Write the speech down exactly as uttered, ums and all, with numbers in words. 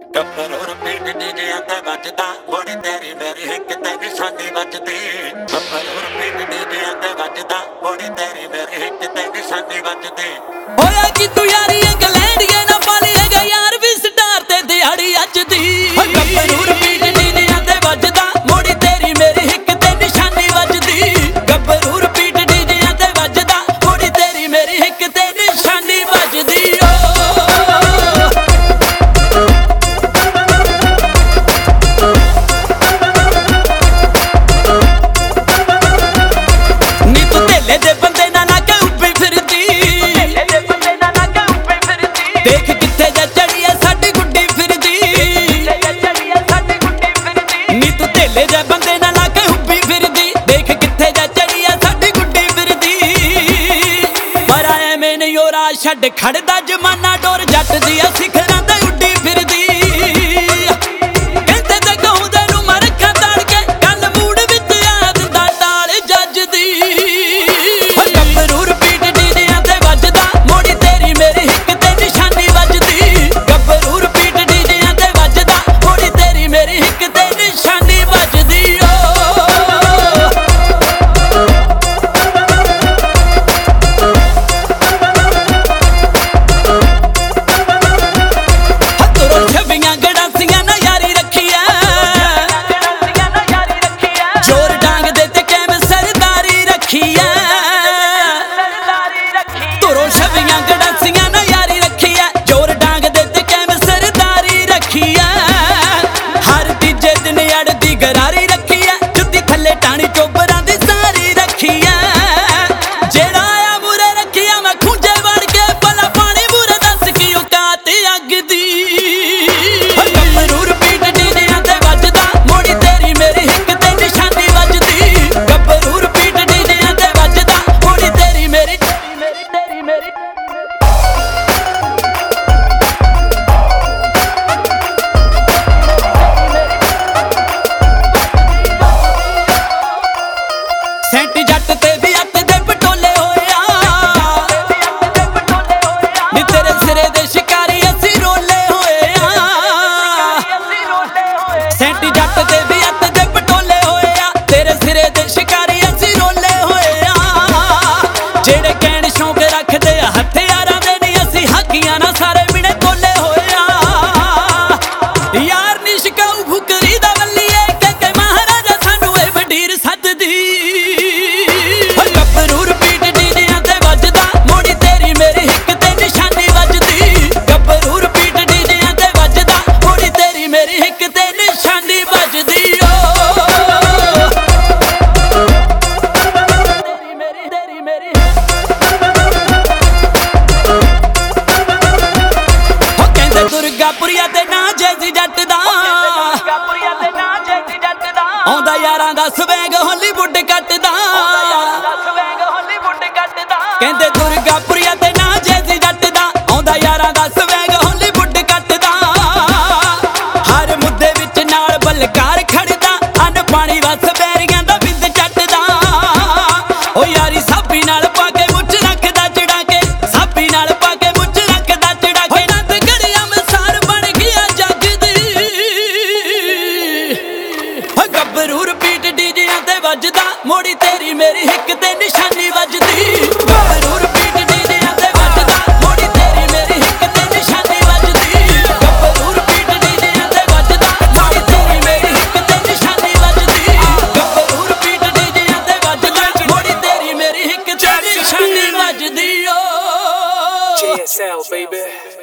ਗੱਭਰੂ ਰਿਪੀਟ ਡੀਜਿਆਂ ਤੇ ਵੱਜਦਾ ਬੋੜੀ ਤੇਰੀ ਮੇਰੀ ਹਿੱਕ ਤੇ ਨਿਸ਼ਾਨੀ ਵੱਜਦੀ। ਗੱਭਰੂ ਰਿਪੀਟ ਡੀਜਿਆਂ ਤੇ ਵੱਜਦਾ ਬੋੜੀ ਤੇਰੀ ਮੇਰੀ ਹਿੱਕ ਤੇ ਨਿਸ਼ਾਨੀ ਵੱਜਦੀ। ਹੋਇਆ ਕਿ ਤੂੰ ਯਾਰੀ ਇੰਗਲੈਂਡੀਏ ਨਾ ਪਾਲੀਏਗਾ ਯਾਰ ਵੀ ਸਟਾਰ ਤੇ ਦਿਹਾੜੀ ਅੱਜ ਦੀ। ਗੱਭਰੂ ਰਿਪੀਟ ਡੀਜਿਆਂ ਤੇ ਵੱਜਦਾ ਬੋੜੀ ਤੇਰੀ ਮੇਰੀ ਹਿੱਕ ਤੇ ਨਿਸ਼ਾਨੀ ਵੱਜਦੀ। ਗੱਭਰੂ ਰਿਪੀਟ ਡੀਜਿਆਂ ਤੇ ਵੱਜਦਾ ਬੋੜੀ ਤੇਰੀ ਮੇਰੀ ਹਿੱਕ ਤੇ ਨਿਸ਼ਾਨੀ ਵੱਜਦੀ। ਦੇਖ ਕਿੱਥੇ ਜਾ ਚੜੀ ਐ ਸਾਡੀ ਗੁੱਡੀ ਫਿਰਦੀ। ਨੀ ਤੂੰ ਢੇਲੇ ਜਾ ਬੰਦੇ ਨਾਲ ਲਾ ਕੇ ਹੁੱਬੀ ਫਿਰਦੀ। ਦੇਖ ਕਿੱਥੇ ਜਾ ਚੜੀ ਐ ਸਾਡੀ ਗੁੱਡੀ ਫਿਰਦੀ। ਪਰ ਐਵੇਂ ਨਹੀਂ ਉਹ ਰਾਹ ਛੱਡ ਖੜਦਾ ਜਮਾਨਾ ਡੋਰ ਜੱਟ ਦੀ ਐ ਸਿਖਰਾਂ ਤੇ ਉੱਡੀ ਫਿਰਦੀ। ਕਹਿੰਦੇ ਤੇ ਗਾਉਂਦੇ ਨੂੰ ਮੈਂ ਰੱਖਾਂ ਤਾੜ ਕੇ ਗੱਲ ਮੂਡ ਵਿੱਚ ਆ ਦਿੰਦਾ ਟਾਲ ਜੱਜ ਦੀ। ਗੱਭਰੂ ਰਿਪੀਟ ਡੀਜਿਆਂ ਤੇ ਵੱਜਦਾ ਮੋੜੀ ਤੇਰੀ ਮੇਰੀ ਹਿੱਕ ਤੇ ਨਿਸ਼ਾਨੀ ਵੱਜਦੀ। ਗੱਭਰੂ ਰਿਪੀਟ ਡੀਜਿਆਂ ਤੇ ਵੱਜਦਾ ਮੋੜੀ ਤੇਰੀ ਮੇਰੀ ਹਿੱਕ ਤੇ ਨਿਸ਼ਾਨੀ ਵੱਜਦੀ। ਹੱਥੋਂ ਛਵੀਆਂ ਗੜਾਸੀਆਂ ਨਾ ਯਾਰੀ ਰੱਖੀਆਂ। ਜੋਰ ਡਾਂਗ ਦੇ ਤੇ ਕੈਮ ਸਰਦਾਰੀ ਰੱਖੀਆਂ। ਤੁਰੋਂ ਛਵੀਆਂ ਗੜਾਸੀਆਂ ਨਾ ਯਾਰੀ ਰੱਖੀਆਂ। ਜੋਰ ਡਾਂਗ ਦੇ ਤੇ ਕੈਮ ਸਰਦਾਰੀ ਰੱਖੀਆਂ। ਹਰ ਤੀਜੇ ਦਿਨ ਅੜਦੀ ਗਰਾਰੀ ਰੱਖੀਆਂ। ਜੁੱਤੀ ਥੱਲੇ ਟਾਣੀ ਚੋਬਰਾਂ ਦੀ ਸਾਰੀ ਰੱਖੀਆਂ। ਜਿਹੜਾ ਆਇਆ ਮੂਰੇ ਰੱਖੀਆਂ ਮੈਂ ਖੂੰਜੇ ਵੜ ਕੇ ਭਲਾ ਪਾਣੀ ਮੂਰੇ ਦੱਸ ਕੀ ਔਕਾਤ ਅੱਗ ਦੀ। ਗੱਭਰੂ ਰਿਪੀਟ ਡੀਜਿਆਂ ਤੇ ਵੱਜਦਾ ਮੋੜੀ ਤੇਰੀ ਮੇਰੀ ਹਿੱਕ ਤੇ ਨਿਸ਼ਾਨੀ ਵੱਜਦੀ। ਗੱਭਰੂ ਰਿਪੀਟ ਡੀਜਿਆਂ ਤੇ ਵੱਜਦਾ ਮੋੜੀ ਤੇਰੀ ਮੇਰੀ ਤੇਰੀ ਮੇਰੀ ਸੈਂਟ ਜੱਟ ਤੇ ਵੀ ਅੱਤ ਦੇ ਪਟੋਲੇ ਹੋਇਆ। ਨੀ ਤੇਰੇ ਸਿਰੇ ਦੇ ਸ਼ਿਕਾਰੀ ਅਸੀਂ ਰੋਲੇ ਹੋਇਆ। ਸੈਂਟ ਜੱਟ ਤੇ ਵੀ ਅੱਤ ਦੇ ਪਟੋਲੇ ਹੋਇਆ। ਤੇਰੇ ਸਿਰੇ ਦੇ ਸ਼ਿਕਾਰੀ ਅਸੀਂ ਰੋਲੇ ਹੋਇਆ। ਜਿਹੜੇ ਕਹਿਣ ਸ਼ੌਂਕ ਰੱਖਦੇ ਆ ਹਥਿਆਰਾਂ ਦੇ ਨੀ ਅਸੀਂ ਹਾਕੀਆਂ ਨਾ ਸਾਰੇ ਮਿਣੇ ਤੋਲੇ ਹੋਇਆ। ਯਾਰ ਨੀ ਸ਼ਿਕਾਊ ਫੁਕਰੀ ਦਾ ਵੱਲੀਏ ਕਿ ਕਿ ਮਹਾਰਾਜਾ ਸਾਨੂੰ ਇਹ ਵਡੀਰ ਸੱਦਦੀ। ਗੱਭਰੂ ਰਿਪੀਟ ਡੀਜਿਆਂ ਤੇ ਵੱਜਦਾ ਮੋੜੀ ਤੇਰੀ ਮੇਰੀ ਹਿੱਕ ਤੇ ਨਿਸ਼ਾਨੀ ਵੱਜਦੀ। ਗੱਭਰੂ ਰਿਪੀਟ ਡੀਜਿਆਂ ਤੇ ਵੱਜਦਾ ਮੋੜੀ ਤੇਰੀ ਮੇਰੀ ਹਿੱਕ ਤੇ ਨਿਸ਼ਾਨੀ ਵੱਜਦੀ। ਤੇਰੀ ਮੇਰੀ ਤੇਰੀ ਮੇਰੀ ਹੋ ਕਹਿੰਦੇ ਦੁਰਗਾਪੁਰੀਆ ਤੇ ਨਾ ਜੈਸੀ ਜੱਟ ਦਾ। ਆਉਂਦਾ ਯਾਰਾਂ ਦਾ ਸਵੈਗ ਹਾਲੀਵੁੱਡ ਕੱਟਦਾ। ਕਹਿੰਦੇ ਦੁਰਗਾਪੁਰੀਆ ਤੇ ਨਾ ਜੈਸੀ ਜੱਟ ਦਾ। ਆਉਂਦਾ ਯਾਰਾਂ ਦਾ ਸਵੈਗ ਹਾਲੀਵੁੱਡ ਕੱਟਦਾ। ਹਰ ਮੁੱਦੇ ਵਿੱਚ ਨਾਲ ਬਲਕਾਰ ਖੜਦਾ। ਅੰਨ ਪਾਣੀ ਵਸ ਬੈਰੀਆਂ ਦਾ ਬਿੰਦ ਚੱਟਦਾ। ਉਹ ਯਾਰੀ ਸਾਬੀ ਨਾਲ ਪਾ ਕੇ ਮੁੱਛ ਰੱਖਦਾ ਚੜਾ ਕੇ। ਸਾਬੀ ਨਾਲ ਪਾ ਕੇ ਮੁੱਛ ਰੱਖਦਾ ਚੜਾ ਕੇ। ਨੰਦ ਗੜੀਆਂ ਮਸਾਰ ਬਣ ਗਿਆ ਜੱਗ ਦੀ। ਗੱਭਰੂ ਰਿਪੀਟ ਡੀਜਿਆਂ ਤੇ ਵੱਜਦਾ ਮੋੜੀ ਤੇਰੀ ਮੇਰੀ ਹਿੱਕ ਤੇ ਨਿਸ਼ਾਨੀ ਵੱਜਦੀ। ਗੱਭਰੂ ਰਿਪੀਟ ਡੀਜਿਆਂ ਤੇ ਵੱਜਦਾ ਮੋੜੀ ਤੇਰੀ ਮੇਰੀ ਹਿੱਕ ਤੇ ਨਿਸ਼ਾਨੀ ਵੱਜਦੀ। ਗੱਭਰੂ ਰਿਪੀਟ ਡੀਜਿਆਂ ਤੇ ਵੱਜਦਾ ਮੋੜੀ ਤੇਰੀ ਮੇਰੀ ਹਿੱਕ ਤੇ ਨਿਸ਼ਾਨੀ ਵੱਜਦੀ। ਗੱਭਰੂ ਰਿਪੀਟ ਡੀਜਿਆਂ ਤੇ ਵੱਜਦਾ ਮੋੜੀ ਤੇਰੀ ਮੇਰੀ ਹਿੱਕ ਤੇ ਨਿਸ਼ਾਨੀ ਵੱਜਦੀ। J S L baby